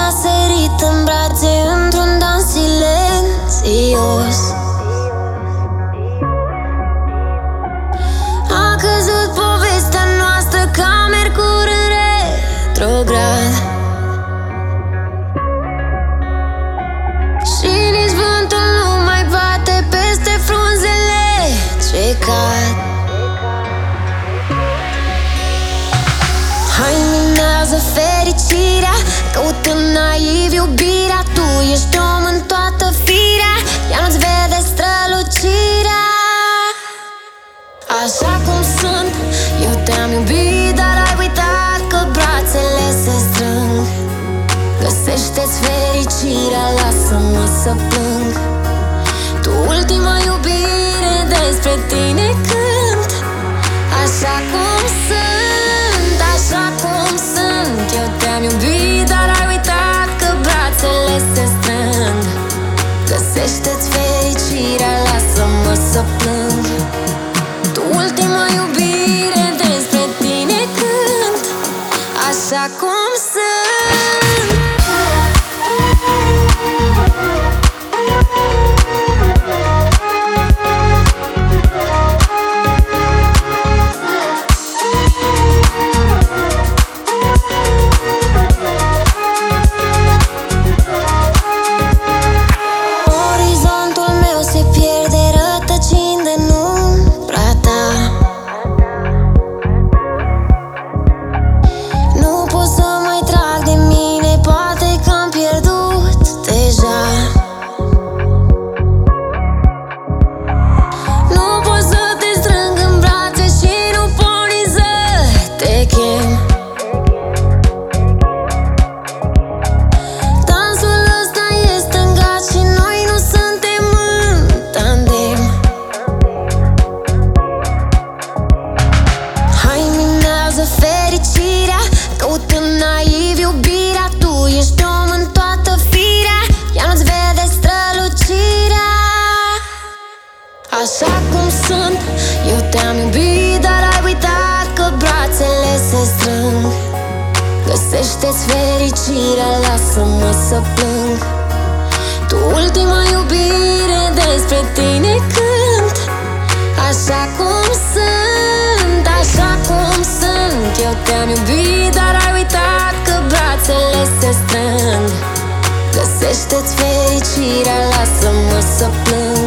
sărit în brațe într-un dans silențios. A căzut povestea noastră ca Mercur în retrograd. Și nici vântul nu mai bate peste frunzele ce cad. Hai, minează fericirea, căutând naiv iubirea. Tu ești om în toată firea, ea nu-ți vede strălucirea. Așa cum sunt, eu te-am iubit, dar ai uitat că brațele se strâng. Găsește-ți fericirea, lasă-mă să plâng. Tu ultima iubire, despre tine cânt. Așa cum sunt, așa cum sunt, eu te-am iubit, dar ai uitat că brațele se strâng. Găsește-ți fericirea, lasă-mă să plâng. Tu ultima iubire, despre tine cânt. Așa cum sunt. Fericirea, căutând naiv iubirea. Tu ești om în toată firea, ea nu-ți vede strălucirea. Așa cum sunt, eu te-am iubit, dar ai uitat că brațele se strâng. Găsește-ți fericirea, lasă-mă să plâng. Tu ultima iubire, despre tine cânt. Așa cum sunt, așa cum sunt, eu te-am iubit, dar ai uitat că brațele se strâng. Găsește-ți fericirea, lasă-mă să plâng.